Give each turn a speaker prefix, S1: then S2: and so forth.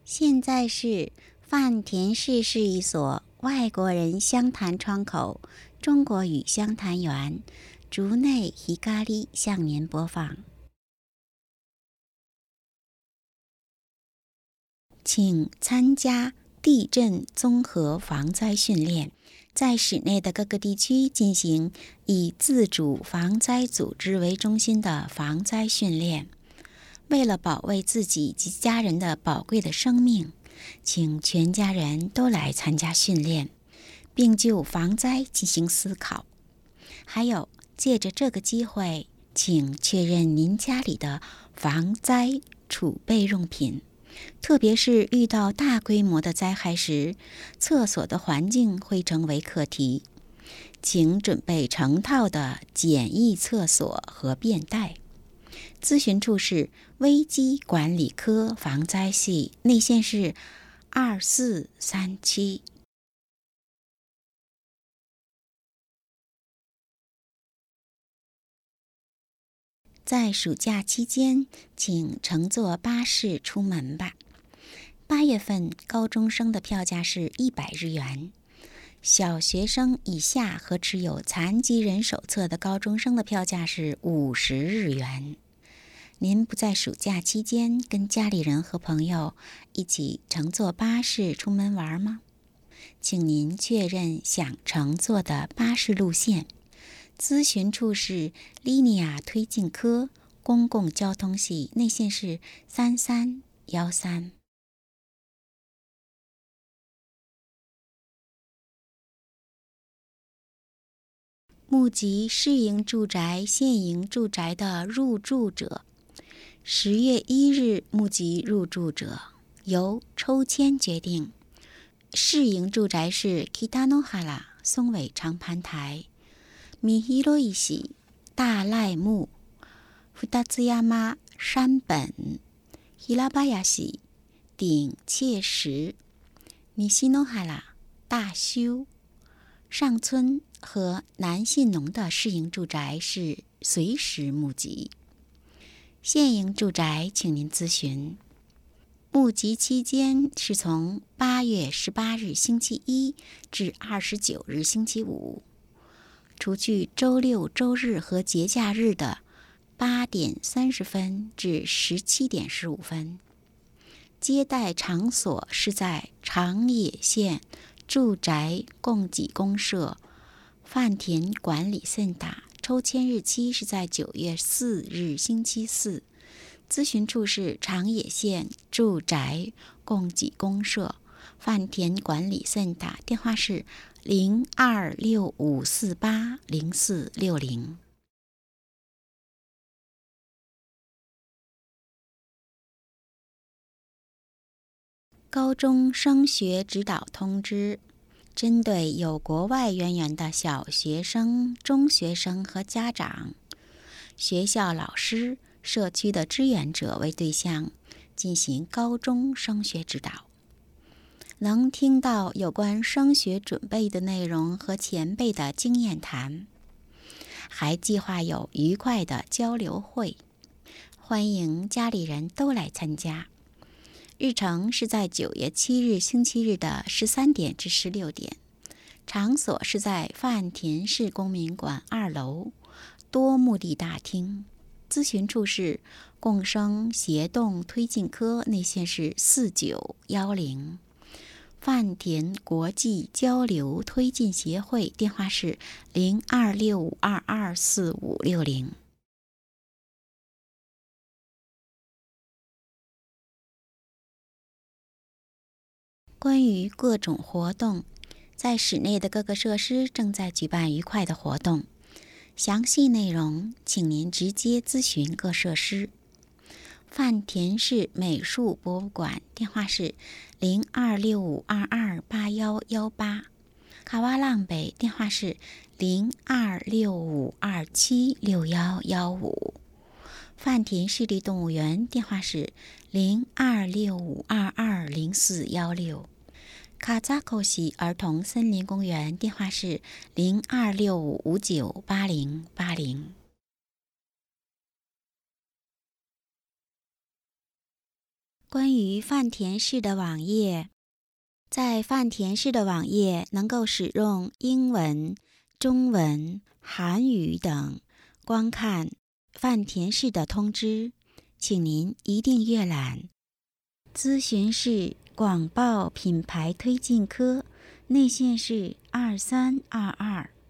S1: 现在是饭田市市一所外国人湘潭窗口中国语湘潭园竹内ひかり向您播放。请参加地震综合防灾训练，在市内的各个地区进行以自主防灾组织为中心的防灾训练。为了保卫自己及家人的宝贵的生命，请全家人都来参加训练，并就防灾进行思考。还有，借着这个机会，请确认您家里的防灾储备用品，特别是遇到大规模的灾害时，厕所的环境会成为课题。请准备成套的简易厕所和便袋。咨询处是危机管理科防灾系，内线是2437。在暑假期间，请乘坐巴士出门吧。8月份高中生的票价是100日元，小学生以下和持有残疾人手册的高中生的票价是50日元。您不在暑假期间跟家里人和朋友一起乘坐巴士出门玩吗？请您确认想乘坐的巴士路线。咨询处是利尼亚推进科公共交通系，内线是3313。募集市营住宅、县营住宅的入住者。10月1日募集入住者，由抽签决定。市营住宅是 Kitanohara 松尾长盘台、Mihiroishi 大濑木、二ツ山山本、Hirabayashi 顶切石、Nishinohara 大修。上村和南信农的市营住宅是随时募集。县营住宅请您咨询。募集期间是从8月18日星期一至29日星期五，除去周六、周日和节假日的8点30分至17点15分。接待场所是在长野县住宅供给公社饭田管理森达，抽签日期是在9月4日星期四。咨询处是长野县住宅供给公社饭田管理森达，电话是0265480460。高中升学指导通知，针对有国外渊源的小学生、中学生和家长，学校老师、社区的支援者为对象进行高中升学指导。能听到有关升学准备的内容和前辈的经验谈，还计划有愉快的交流会，欢迎家里人都来参加。日程是在9月7日星期日的13点至16点，场所是在饭田市公民馆2楼多目的大厅。咨询处是共生协动推进科，内线是4910。饭田国际交流推进协会，电话是0265224560。关于各种活动，在市内的各个设施正在举办愉快的活动，详细内容请您直接咨询各设施。饭田市美术博物馆，电话是0265228118。卡瓦浪北，电话是0265276115。饭田市立动物园，电话是0265220416。卡扎口西儿童森林公园，电话是0265598080。 关于饭田市的网页，在饭田市的网页能够使用英文、中文、韩语等观看饭田市的通知，请您一定阅览。咨询是广报品牌推进科，内线是2322。